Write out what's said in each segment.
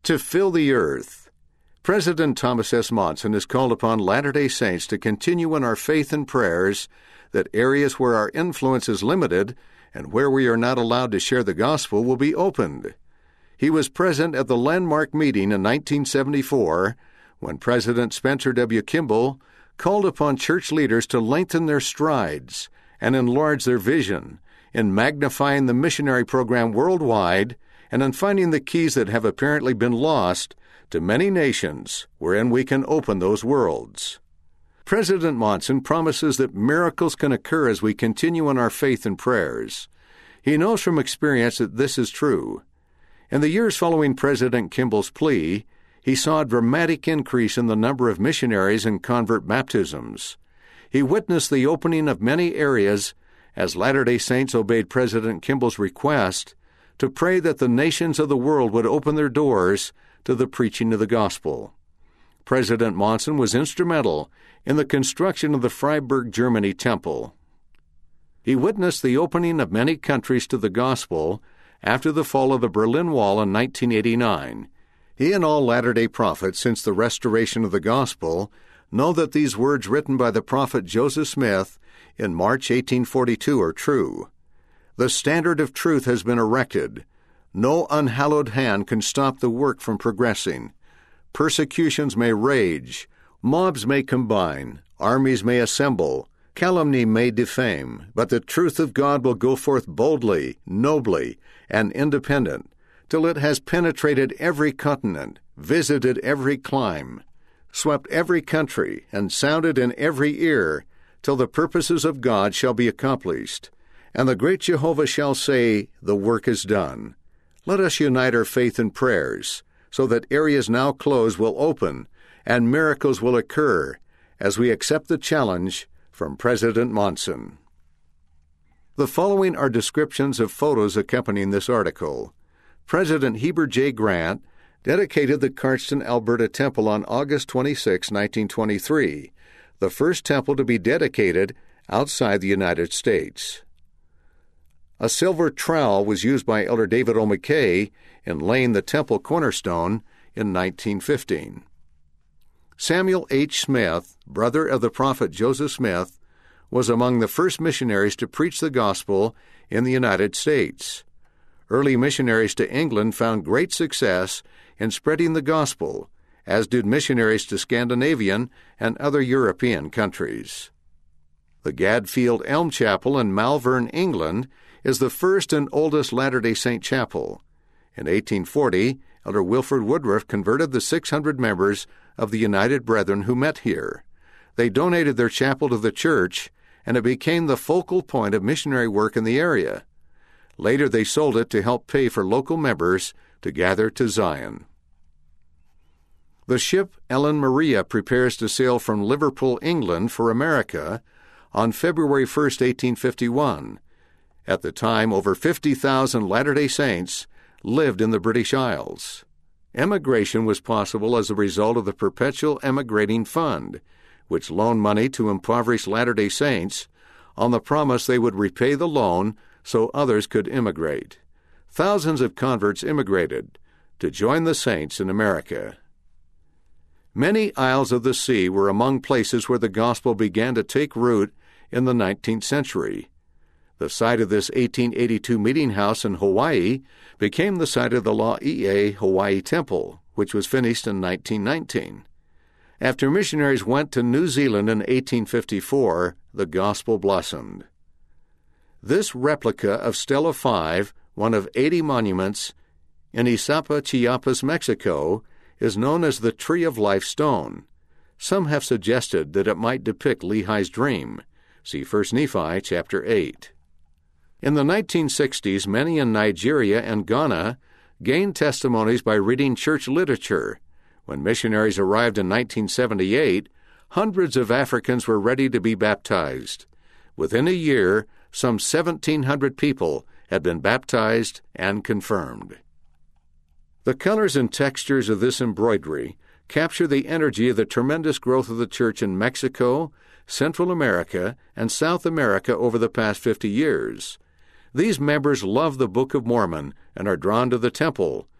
To fill the earth. President Thomas S. Monson has called upon Latter-day Saints to continue in our faith and prayers that areas where our influence is limited and where we are not allowed to share the gospel will be opened. He was present at the landmark meeting in 1974 when President Spencer W. Kimball called upon church leaders to lengthen their strides and enlarge their vision in magnifying the missionary program worldwide and in finding the keys that have apparently been lost to many nations wherein we can open those worlds. President Monson promises that miracles can occur as we continue in our faith and prayers. He knows from experience that this is true. In the years following President Kimball's plea, he saw a dramatic increase in the number of missionaries and convert baptisms. He witnessed the opening of many areas as Latter-day Saints obeyed President Kimball's request to pray that the nations of the world would open their doors to the preaching of the gospel. President Monson was instrumental in the construction of the Freiburg, Germany temple. He witnessed the opening of many countries to the gospel after the fall of the Berlin Wall in 1989. He and all Latter-day Prophets since the restoration of the gospel know that these words written by the prophet Joseph Smith in March 1842 are true. The standard of truth has been erected. No unhallowed hand can stop the work from progressing. Persecutions may rage, mobs may combine, armies may assemble, calumny may defame, but the truth of God will go forth boldly, nobly, and independent, till it has penetrated every continent, visited every clime, swept every country, and sounded in every ear, till the purposes of God shall be accomplished. And the great Jehovah shall say, the work is done. Let us unite our faith and prayers, so that areas now closed will open, and miracles will occur, as we accept the challenge from President Monson. The following are descriptions of photos accompanying this article. President Heber J. Grant dedicated the Cardston, Alberta Temple on August 26, 1923, the first temple to be dedicated outside the United States. A silver trowel was used by Elder David O. McKay in laying the temple cornerstone in 1915. Samuel H. Smith, brother of the prophet Joseph Smith, was among the first missionaries to preach the gospel in the United States. Early missionaries to England found great success in spreading the gospel, as did missionaries to Scandinavian and other European countries. The Gadfield Elm Chapel in Malvern, England, is the first and oldest Latter-day Saint chapel. In 1840, Elder Wilford Woodruff converted the 600 members of the United Brethren who met here. They donated their chapel to the church, and it became the focal point of missionary work in the area. Later they sold it to help pay for local members to gather to Zion. The ship Ellen Maria prepares to sail from Liverpool, England, for America on February 1, 1851. At the time, over 50,000 Latter-day Saints lived in the British Isles. Emigration was possible as a result of the Perpetual Emigrating Fund, which loaned money to impoverished Latter-day Saints on the promise they would repay the loan so others could immigrate. Thousands of converts immigrated to join the saints in America. Many isles of the sea were among places where the gospel began to take root in the 19th century. The site of this 1882 meeting house in Hawaii became the site of the Laie Hawaii Temple, which was finished in 1919. After missionaries went to New Zealand in 1854, the gospel blossomed. This replica of Stela 5, one of 80 monuments in Iztapa, Chiapas, Mexico, is known as the Tree of Life stone. Some have suggested that it might depict Lehi's dream. See 1 Nephi chapter 8. In the 1960s, many in Nigeria and Ghana gained testimonies by reading church literature. When missionaries arrived in 1978, hundreds of Africans were ready to be baptized. Within a year, some 1,700 people had been baptized and confirmed. The colors and textures of this embroidery capture the energy of the tremendous growth of the church in Mexico, Central America, and South America over the past 50 years. These members love the Book of Mormon and are drawn to the temple.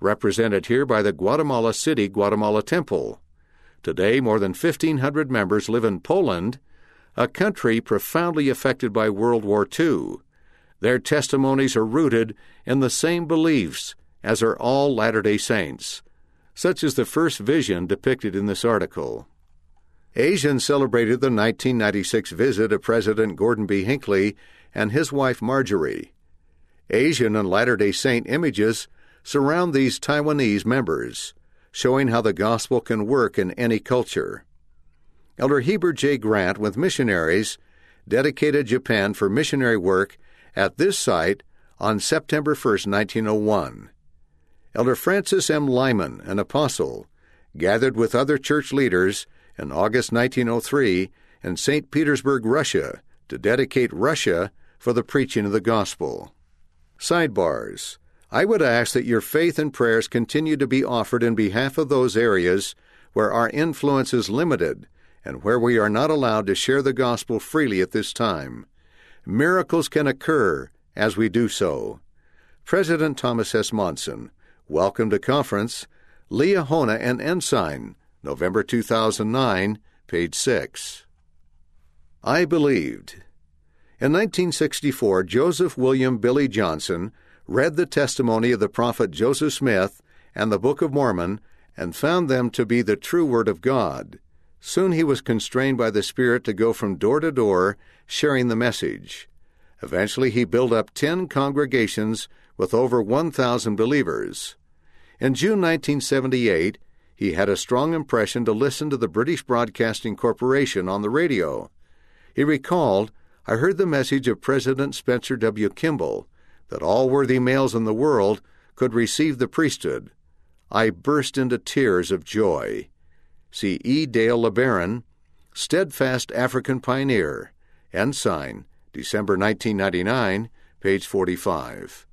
represented here by the Guatemala City Guatemala Temple. Today, more than 1,500 members live in Poland, a country profoundly affected by World War II. Their testimonies are rooted in the same beliefs as are all Latter-day Saints, such as the first vision depicted in this article. Asian celebrated the 1996 visit of President Gordon B. Hinckley and his wife Marjorie. Asian and Latter-day Saint images surround these Taiwanese members, showing how the gospel can work in any culture. Elder Heber J. Grant, with missionaries, dedicated Japan for missionary work at this site on September 1, 1901. Elder Francis M. Lyman, an apostle, gathered with other church leaders in August 1903 in St. Petersburg, Russia, to dedicate Russia for the preaching of the gospel. Sidebars. I would ask that your faith and prayers continue to be offered in behalf of those areas where our influence is limited and where we are not allowed to share the gospel freely at this time. Miracles can occur as we do so. President Thomas S. Monson, welcome to conference, Liahona and Ensign, November 2009, page 6. I believed. In 1964, Joseph William Billy Johnson read the testimony of the prophet Joseph Smith and the Book of Mormon and found them to be the true Word of God. Soon he was constrained by the Spirit to go from door to door, sharing the message. Eventually he built up 10 congregations with over 1,000 believers. In June 1978, he had a strong impression to listen to the British Broadcasting Corporation on the radio. He recalled, "I heard the message of President Spencer W. Kimball that all worthy males in the world could receive the priesthood. I burst into tears of joy." See E. Dale LeBaron, Steadfast African Pioneer, Ensign, December 1999, page 45.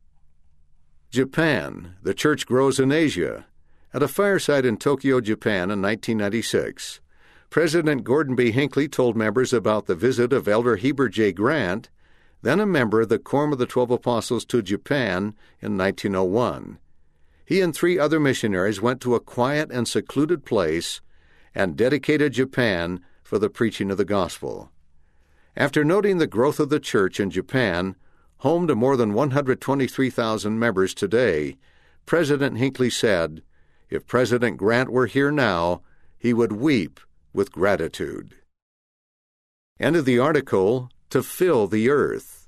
Japan, the church grows in Asia. At a fireside in Tokyo, Japan in 1996, President Gordon B. Hinckley told members about the visit of Elder Heber J. Grant, then a member of the Quorum of the 12 Apostles, to Japan in 1901. He and 3 other missionaries went to a quiet and secluded place and dedicated Japan for the preaching of the gospel. After noting the growth of the church in Japan, home to more than 123,000 members today, President Hinckley said, "If President Grant were here now, he would weep with gratitude." End of the article, To Fill the Earth.